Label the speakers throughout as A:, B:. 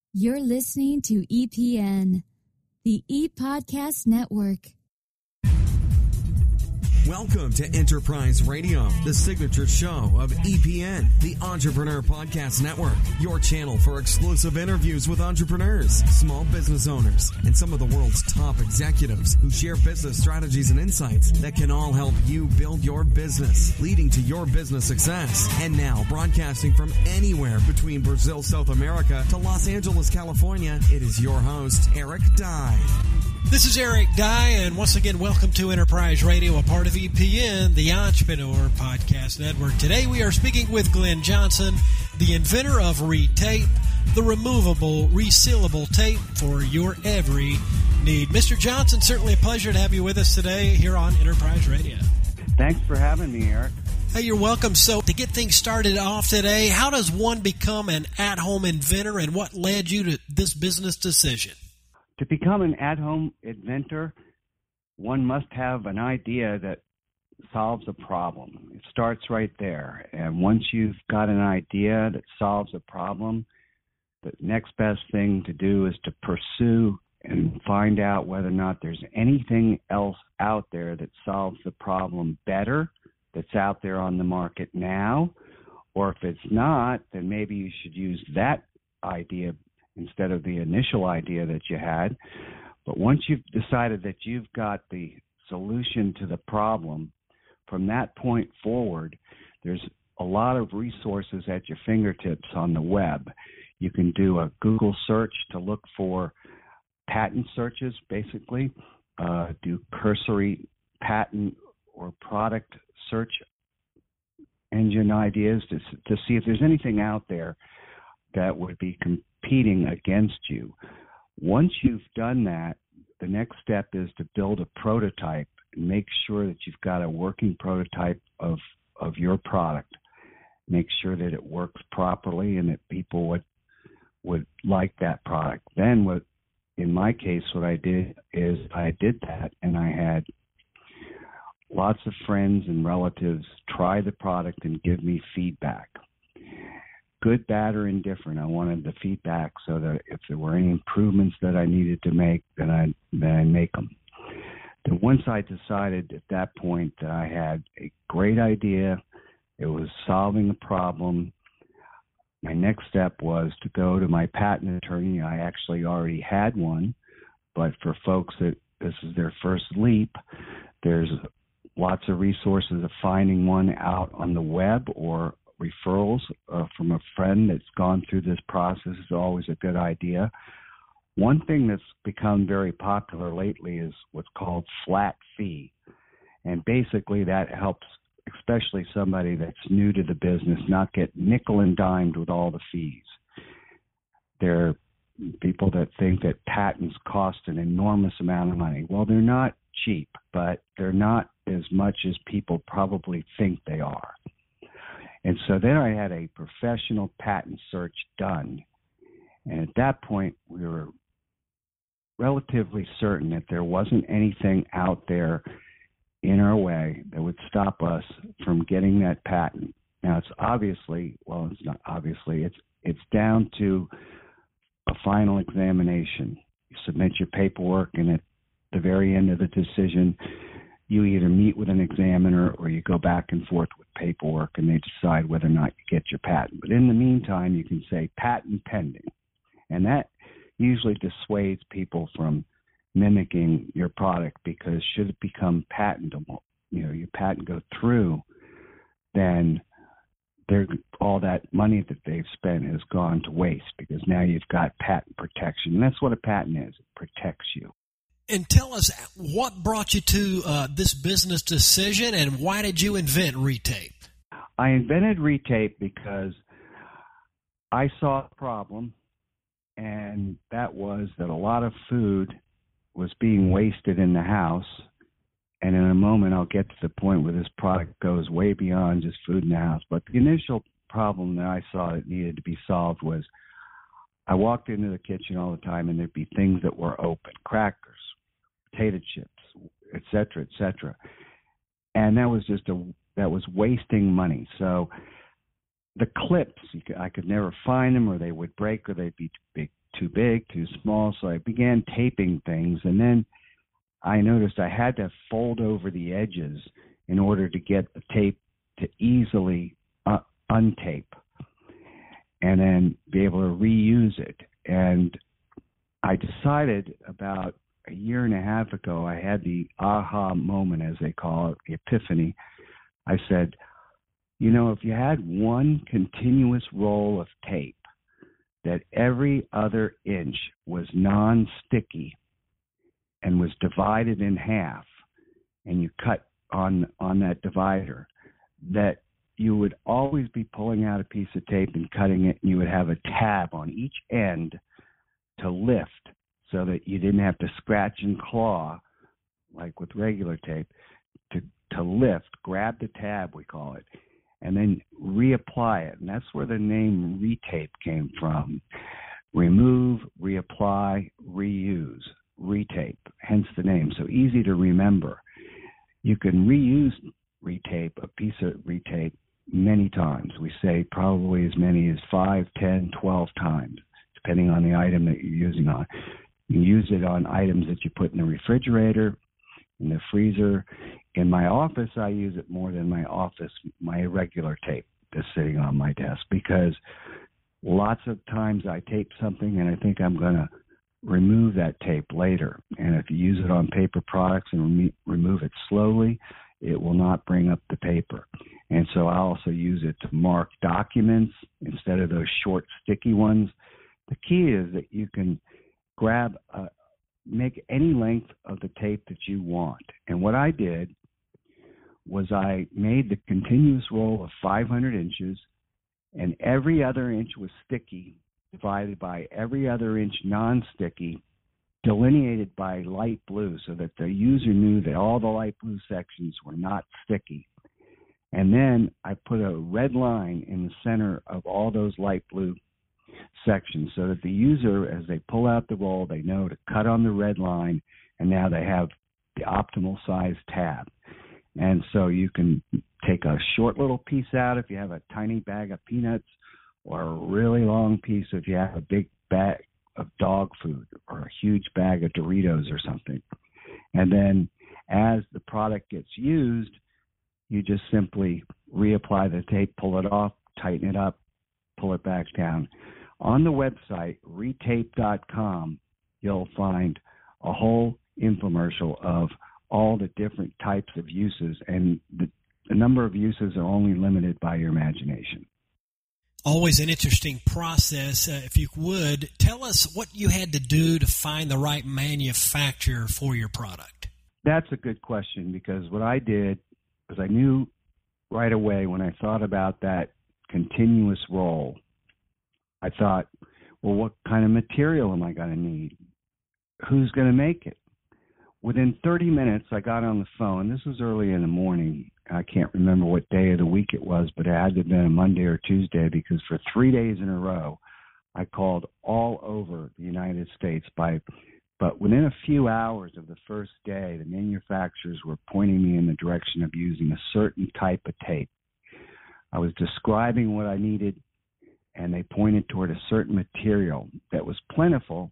A: You're listening to EPN, the ePodcast Network.
B: Welcome to Enterprise Radio, the signature show of EPN, the Entrepreneur Podcast Network, your channel for exclusive interviews with entrepreneurs, small business owners, and some of the world's top executives who share business strategies and insights that can all help you build your business, leading to your business success. And now, broadcasting from anywhere between Brazil, South America to Los Angeles, California, it is your host, Eric Dye.
C: This is Eric Dye, and once again, welcome to Enterprise Radio, a part of EPN, the Entrepreneur Podcast Network. Today, we are speaking with Glenn Johnson, the inventor of Retape, the removable, resealable tape for your every need. Mr. Johnson, certainly a pleasure to have you with us today here on Enterprise Radio.
D: Thanks for having me, Eric.
C: Hey, you're welcome. So, to get things started off today, how does one become an at-home inventor, and what led you to this business decision?
D: To become an at-home inventor, one must have an idea that solves a problem. It starts right there. And once you've got an idea that solves a problem, the next best thing to do is to pursue and find out whether or not there's anything else out there that solves the problem better that's out there on the market now. Or if it's not, then maybe you should use that idea instead of the initial idea that you had. But once you've decided that you've got the solution to the problem, from that point forward, there's a lot of resources at your fingertips on the web. You can do a Google search to look for patent searches, basically, do cursory patent or product search engine ideas to see if there's anything out there that would be competing against you. Once you've done that, the next step is to build a prototype and make sure that you've got a working prototype of your product. Make sure that it works properly and that people would like that product. Then in my case, what I did is I did that, and I had lots of friends and relatives try the product and give me feedback. Good, bad, or indifferent. I wanted the feedback so that if there were any improvements that I needed to make, then I make them. Then once I decided at that point that I had a great idea, it was solving a problem, my next step was to go to my patent attorney. I actually already had one, but for folks that this is their first leap, there's lots of resources of finding one out on the web, or referrals from a friend that's gone through this process is always a good idea. One thing that's become very popular lately is what's called flat fee. And basically that helps, especially somebody that's new to the business, not get nickel and dimed with all the fees. There are people that think that patents cost an enormous amount of money. Well, they're not cheap, but they're not as much as people probably think they are. And so then I had a professional patent search done. And at that point, we were relatively certain that there wasn't anything out there in our way that would stop us from getting that patent. Now, it's not obviously, it's down to a final examination. You submit your paperwork, and at the very end of the decision, you either meet with an examiner or you go back and forth with paperwork, and they decide whether or not you get your patent. But in the meantime, you can say patent pending. And that usually dissuades people from mimicking your product, because should it become patentable, your patent go through, then all that money that they've spent has gone to waste, because now you've got patent protection. And that's what a patent is. It protects you.
C: And tell us, what brought you to this business decision, and why did you invent Retape?
D: I invented Retape because I saw a problem, and that was that a lot of food was being wasted in the house. And in a moment, I'll get to the point where this product goes way beyond just food in the house. But the initial problem that I saw that needed to be solved was I walked into the kitchen all the time, and there'd be things that were open, crackers, potato chips, et cetera, and that was wasting money. So the clips, I could never find them, or they would break, or they'd be too big too big, too small, so I began taping things, and then I noticed I had to fold over the edges in order to get the tape to easily untape and then be able to reuse it. And I decided about a year and a half ago, I had the aha moment, as they call it, the epiphany. I said, you know, if you had one continuous roll of tape that every other inch was non-sticky and was divided in half, and you cut on that divider, that you would always be pulling out a piece of tape and cutting it, and you would have a tab on each end to lift so that you didn't have to scratch and claw like with regular tape to lift, grab the tab, we call it, and then reapply it. And that's where the name retape came from. Remove, reapply, reuse, retape, hence the name. So easy to remember. You can reuse retape, a piece of retape, many times. We say probably as many as 5, 10, 12 times, depending on the item that you're using on. You can use it on items that you put in the refrigerator, in the freezer. In my office, I use it more than my regular tape that's sitting on my desk, because lots of times I tape something and I think I'm going to remove that tape later. And if you use it on paper products and remove it slowly, it will not bring up the paper. And so I also use it to mark documents instead of those short, sticky ones. The key is that you can make any length of the tape that you want. And what I did was I made the continuous roll of 500 inches, and every other inch was sticky, divided by every other inch non-sticky, delineated by light blue so that the user knew that all the light blue sections were not sticky. And then I put a red line in the center of all those light blue sections so that the user, as they pull out the roll, they know to cut on the red line, and now they have the optimal size tab. And so you can take a short little piece out if you have a tiny bag of peanuts, or a really long piece if you have a big bag of dog food or a huge bag of Doritos or something. And then as the product gets used, you just simply reapply the tape, pull it off, tighten it up, pull it back down. On the website, retape.com, you'll find a whole infomercial of all the different types of uses, and the number of uses are only limited by your imagination.
C: Always an interesting process. If you would, tell us what you had to do to find the right manufacturer for your product.
D: That's a good question, because what I did was I knew right away when I thought about that continuous roll, I thought, well, what kind of material am I going to need? Who's going to make it? Within 30 minutes, I got on the phone. This was early in the morning. I can't remember what day of the week it was, but it had to have been a Monday or Tuesday, because for 3 days in a row, I called all over the United States. But within a few hours of the first day, the manufacturers were pointing me in the direction of using a certain type of tape. I was describing what I needed, and they pointed toward a certain material that was plentiful,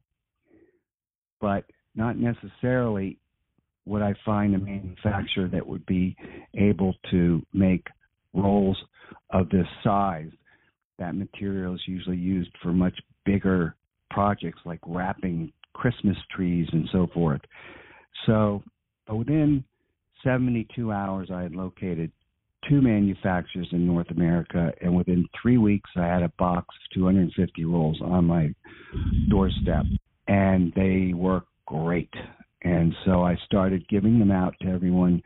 D: but not necessarily would I find a manufacturer that would be able to make rolls of this size. That material is usually used for much bigger projects like wrapping Christmas trees and so forth. So within 72 hours, I had located 2 manufacturers in North America, and within 3 weeks, I had a box of 250 rolls on my doorstep, and they work great. And so I started giving them out to everyone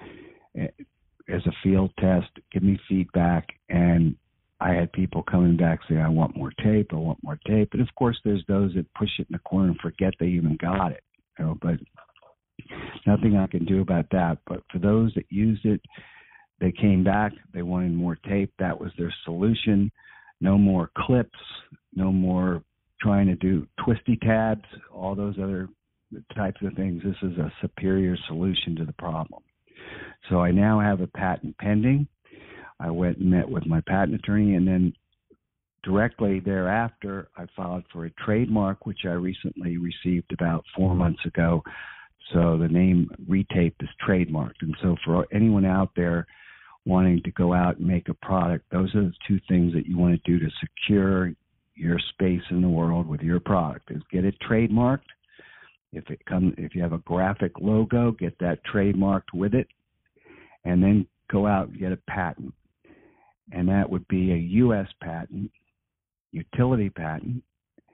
D: as a field test, give me feedback, and I had people coming back saying, I want more tape, I want more tape. And of course, there's those that push it in the corner and forget they even got it, but nothing I can do about that. But for those that used it, they came back, they wanted more tape. That was their solution. No more clips, no more trying to do twisty tabs, all those other types of things. This is a superior solution to the problem. So I now have a patent pending. I went and met with my patent attorney, and then directly thereafter, I filed for a trademark, which I recently received about 4 months ago. So the name Retape is trademarked. And so for anyone out there wanting to go out and make a product, those are the two things that you want to do to secure your space in the world with your product, is get it trademarked. If you have a graphic logo, get that trademarked with it, and then go out and get a patent. And that would be a U.S. patent, utility patent,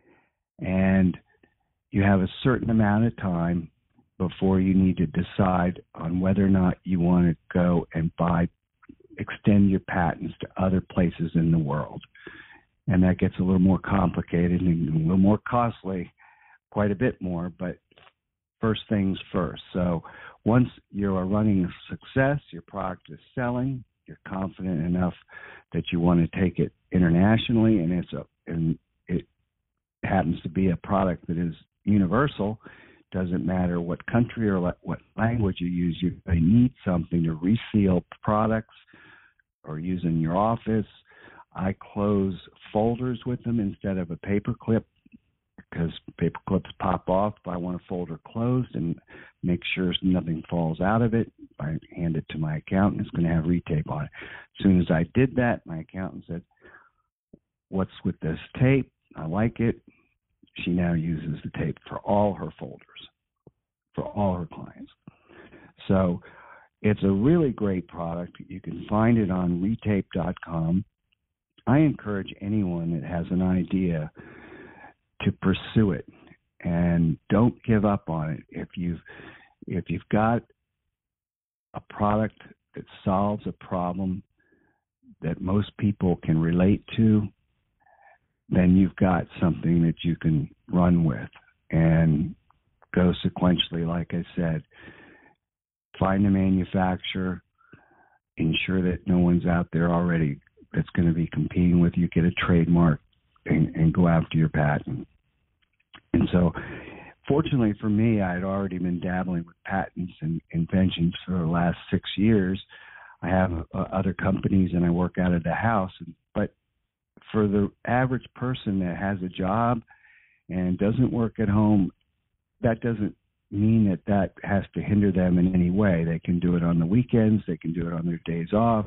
D: and you have a certain amount of time before you need to decide on whether or not you want to go and extend your patents to other places in the world. And that gets a little more complicated and a little more costly, quite a bit more, but first things first. So once you are running a success, your product is selling, you're confident enough that you want to take it internationally, and it happens to be a product that is universal. Doesn't matter what country or what language you use, you need something to reseal products or use in your office. I close folders with them instead of a paper clip, because paper clips pop off. If I want a folder closed and make sure nothing falls out of it, I hand it to my accountant. It's going to have Retape on it. As soon as I did that, my accountant said, "What's with this tape? I like it." She now uses the tape for all her folders, for all her clients. So it's a really great product. You can find it on retape.com. I encourage anyone that has an idea to pursue it, and don't give up on it. If you've got a product that solves a problem that most people can relate to, then you've got something that you can run with and go sequentially. Like I said, find a manufacturer, ensure that no one's out there already that's going to be competing with you, get a trademark, and go after your patent. And so, fortunately for me, I had already been dabbling with patents and inventions for the last 6 years. I have other companies, and I work out of the house. But for the average person that has a job and doesn't work at home, that doesn't mean that has to hinder them in any way. They can do it on the weekends. They can do it on their days off.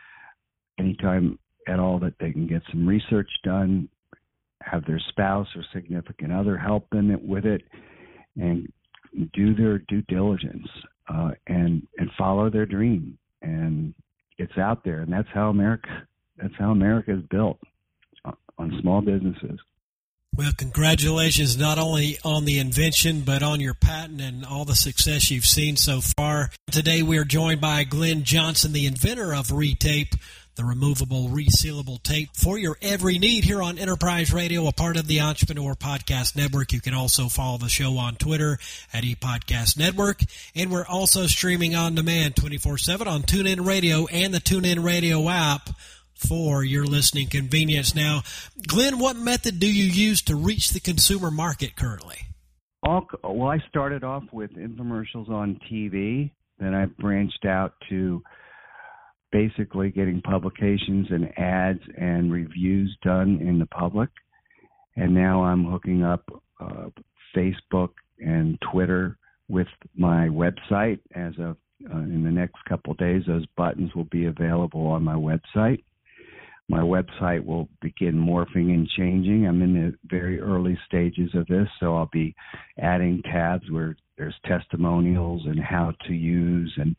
D: Anytime at all that they can get some research done, have their spouse or significant other help them with it, and do their due diligence and follow their dream. And it's out there, and that's how America is built, on small businesses.
C: Well, congratulations not only on the invention, but on your patent and all the success you've seen so far. Today we are joined by Glenn Johnson, the inventor of Retape, the removable, resealable tape for your every need here on Enterprise Radio, a part of the Entrepreneur Podcast Network. You can also follow the show on Twitter at ePodcast Network. And we're also streaming on demand 24/7 on TuneIn Radio and the TuneIn Radio app for your listening convenience. Now, Glenn, what method do you use to reach the consumer market currently?
D: Well, I started off with infomercials on TV. Then I branched out to basically getting publications and ads and reviews done in the public. And now I'm hooking up Facebook and Twitter with my website. As of in the next couple of days, those buttons will be available on my website. My website will begin morphing and changing. I'm in the very early stages of this, so I'll be adding tabs where there's testimonials and how to use, and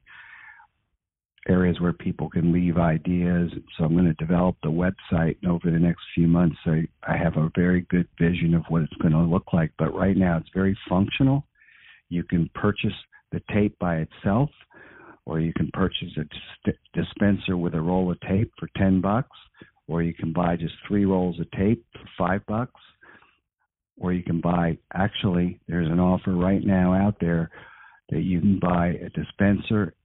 D: areas where people can leave ideas. So I'm going to develop the website, and over the next few months, I have a very good vision of what it's going to look like. But right now, it's very functional. You can purchase the tape by itself, or you can purchase a dispenser with a roll of tape for $10, or you can buy just 3 rolls of tape for $5, or you can buy, actually, there's an offer right now out there that you can buy a dispenser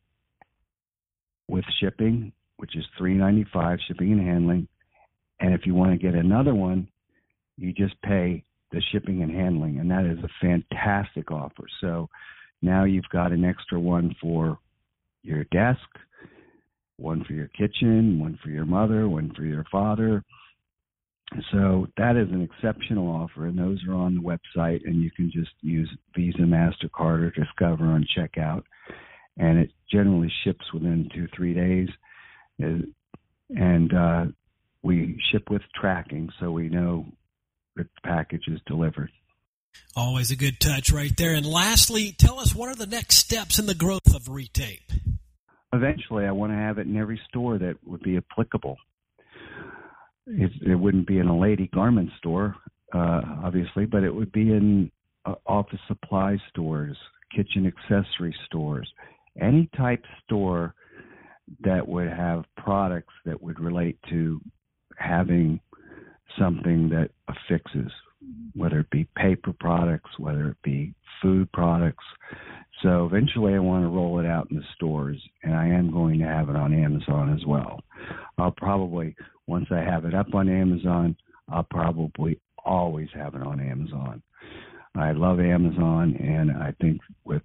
D: with shipping, which is $3.95, shipping and handling. And if you want to get another one, you just pay the shipping and handling, and that is a fantastic offer. So now you've got an extra one for your desk, one for your kitchen, one for your mother, one for your father, So that is an exceptional offer, and those are on the website, and you can just use Visa, MasterCard, or Discover on checkout, and it generally ships within 2-3 days, and we ship with tracking, so we know that the package is delivered.
C: Always a good touch right there. And lastly, tell us, what are the next steps in the growth of Retape?
D: Eventually, I want to have it in every store that would be applicable. It wouldn't be in a lady garment store, obviously, but it would be in office supply stores, kitchen accessory stores, any type store that would have products that would relate to having something that affixes, whether it be paper products, whether it be food products. So eventually I want to roll it out in the stores, and I am going to have it on Amazon as well. I'll probably, once I have it up on Amazon, I'll probably always have it on Amazon. I love Amazon, and I think with,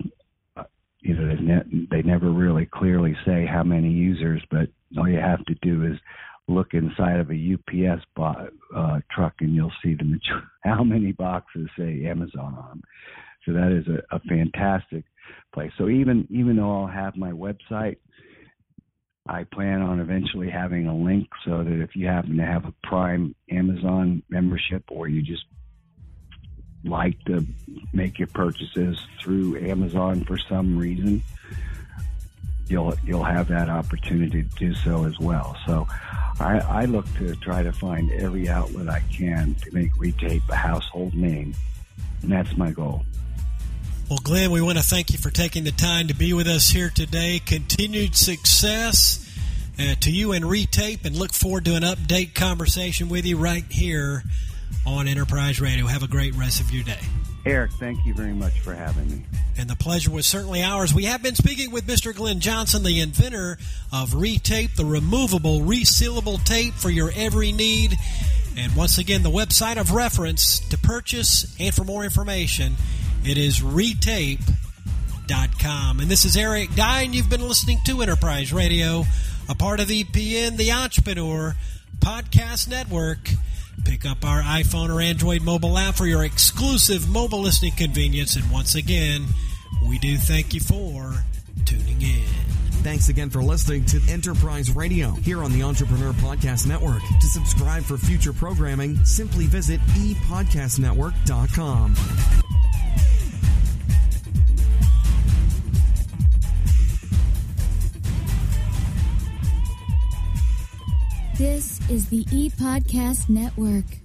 D: they never really clearly say how many users, but all you have to do is look inside of a UPS truck, and you'll see how many boxes say Amazon on them. So that is a fantastic place. So even though I'll have my website, I plan on eventually having a link so that if you happen to have a Prime Amazon membership, or you just like to make your purchases through Amazon for some reason, you'll have that opportunity to do so as well. So I look to try to find every outlet I can to make Retape a household name, and that's my goal.
C: Well, Glenn, we want to thank you for taking the time to be with us here today. Continued success to you and Retape, and look forward to an update conversation with you right here on Enterprise Radio. Have a great rest of your day.
D: Eric, thank you very much for having me.
C: And the pleasure was certainly ours. We have been speaking with Mr. Glenn Johnson, the inventor of Retape, the removable, resealable tape for your every need. And once again, the website of reference to purchase and for more information, it is retape.com. And this is Eric Dye, and you've been listening to Enterprise Radio, a part of EPN, the Entrepreneur Podcast Network. Pick up our iPhone or Android mobile app for your exclusive mobile listening convenience. And once again, we do thank you for tuning in.
B: Thanks again for listening to Enterprise Radio here on the Entrepreneur Podcast Network. To subscribe for future programming, simply visit epodcastnetwork.com.
A: This is the ePodcast Network.